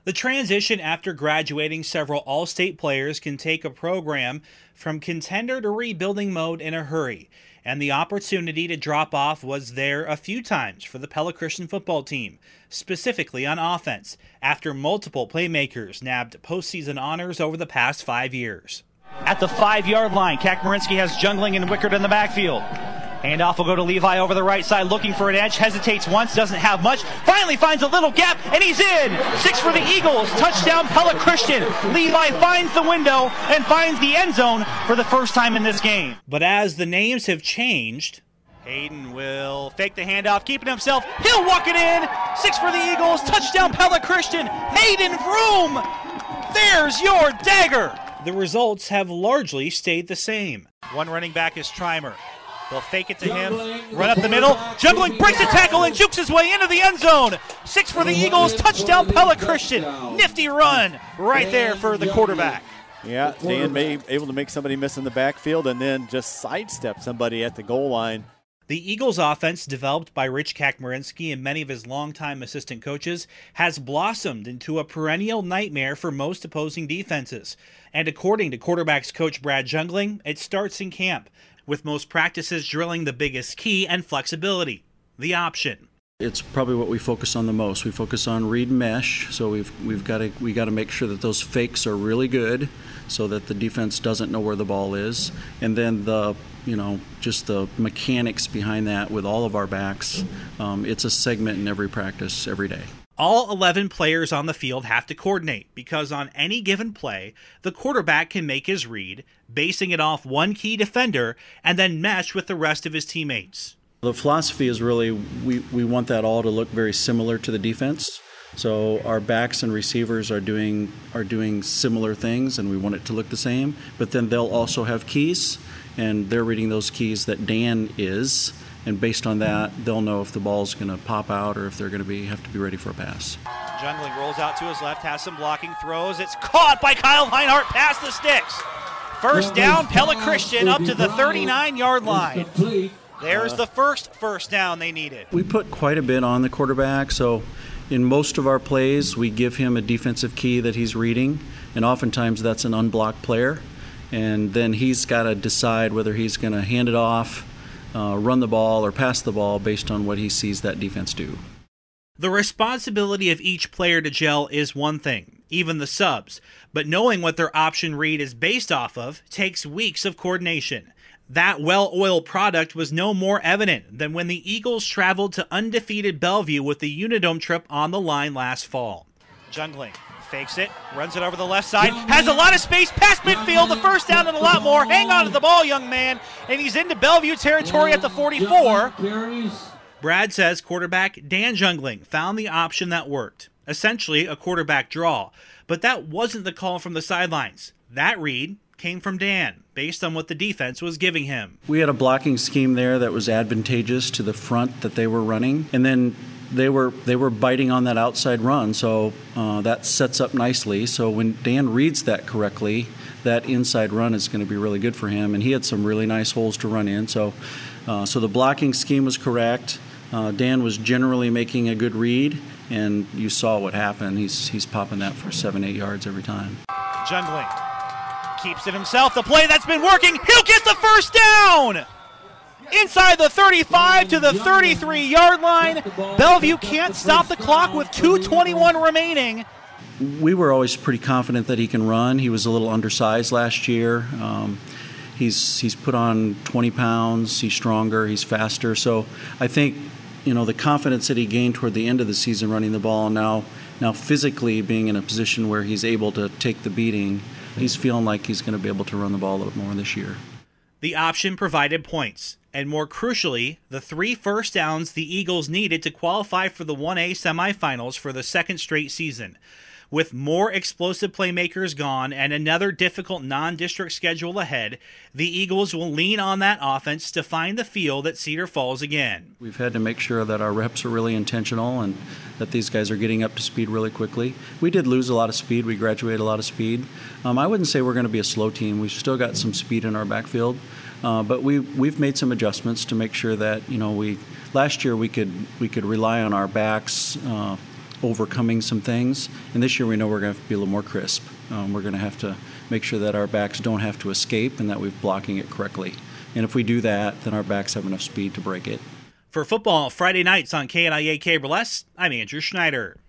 The transition after graduating several All-State players can take a program from contender to rebuilding mode in a hurry, and the opportunity to drop off was there a few times for the Pella Christian football team, specifically on offense, after multiple playmakers nabbed postseason honors over the past 5 years. At the 5-yard line, Kakmarinsky has Jungling and Wickert in the backfield. Handoff will go to Levi over the right side, looking for an edge, hesitates once, doesn't have much, finally finds a little gap, and he's in! 6 for the Eagles, touchdown Pella Christian. Levi finds the window and finds the end zone for the first time in this game. But as the names have changed, Hayden will fake the handoff, keeping himself, he'll walk it in! 6 for the Eagles, touchdown Pella Christian, Hayden Vroom! There's your dagger! The results have largely stayed the same. One running back is Trimer. They'll fake it to him, run up the middle, Jungling breaks a tackle and jukes his way into the end zone. 6 for the Eagles, touchdown Pella Christian. Nifty run right there for the quarterback. Yeah, Dan may able to make somebody miss in the backfield and then just sidestep somebody at the goal line. The Eagles offense, developed by Rich Kakmarinsky and many of his longtime assistant coaches, has blossomed into a perennial nightmare for most opposing defenses. And according to quarterbacks coach Brad Jungling, it starts in camp, with most practices drilling the biggest key and flexibility, the option. It's probably what we focus on the most. We focus on read and mesh, so we got to make sure that those fakes are really good, so that the defense doesn't know where the ball is, and then just the mechanics behind that with all of our backs. It's a segment in every practice every day. All 11 players on the field have to coordinate because on any given play, the quarterback can make his read, basing it off one key defender, and then mesh with the rest of his teammates. The philosophy is really we want that all to look very similar to the defense. So our backs and receivers are doing similar things, and we want it to look the same. But then they'll also have keys, and they're reading those keys that Dan is. And based on that, they'll know if the ball's going to pop out or if they're going to have to be ready for a pass. Jungling rolls out to his left, has some blocking throws. It's caught by Kyle Reinhardt past the sticks. First down, Pella Christian up to the 39-yard line. There's the first down they needed. We put quite a bit on the quarterback, so in most of our plays, we give him a defensive key that he's reading, and oftentimes that's an unblocked player. And then he's got to decide whether he's going to hand it off, run the ball, or pass the ball based on what he sees that defense do. The responsibility of each player to gel is one thing, even the subs, but knowing what their option read is based off of takes weeks of coordination. That well-oiled product was no more evident than when the Eagles traveled to undefeated Bellevue with the Unidome trip on the line last fall. Jungling fakes it, runs it over the left side, has a lot of space past midfield, the first down and a lot more. Hang on to the ball, young man, and he's into Bellevue territory at the 44. Brad says quarterback Dan Jungling found the option that worked, essentially a quarterback draw, but that wasn't the call from the sidelines. That read came from Dan, based on what the defense was giving him. We had a blocking scheme there that was advantageous to the front that they were running, and then they were biting on that outside run, so that sets up nicely. So when Dan reads that correctly, that inside run is going to be really good for him, and he had some really nice holes to run in. So the blocking scheme was correct. Dan was generally making a good read, and you saw what happened. He's popping that for 7-8 yards every time. Jungling keeps it himself. The play that's been working, he'll get the first down! Inside the 35 to the 33-yard line. Bellevue can't stop the clock with 2:21 remaining. We were always pretty confident that he can run. He was a little undersized last year. He's put on 20 pounds. He's stronger. He's faster. So I think, the confidence that he gained toward the end of the season running the ball, now physically being in a position where he's able to take the beating, he's feeling like he's going to be able to run the ball a little more this year. The option provided points, and more crucially, the 3 first downs the Eagles needed to qualify for the 1A semifinals for the second straight season. With more explosive playmakers gone and another difficult non-district schedule ahead, the Eagles will lean on that offense to find the field at Cedar Falls again. We've had to make sure that our reps are really intentional and that these guys are getting up to speed really quickly. We did lose a lot of speed. We graduated a lot of speed. I wouldn't say we're going to be a slow team. We've still got some speed in our backfield, but we've made some adjustments to make sure that last year we could rely on our backs overcoming some things. And this year we know we're going to have to be a little more crisp. We're going to have to make sure that our backs don't have to escape and that we're blocking it correctly. And if we do that, then our backs have enough speed to break it. For football Friday nights on KNIA Cable S, I'm Andrew Schneider.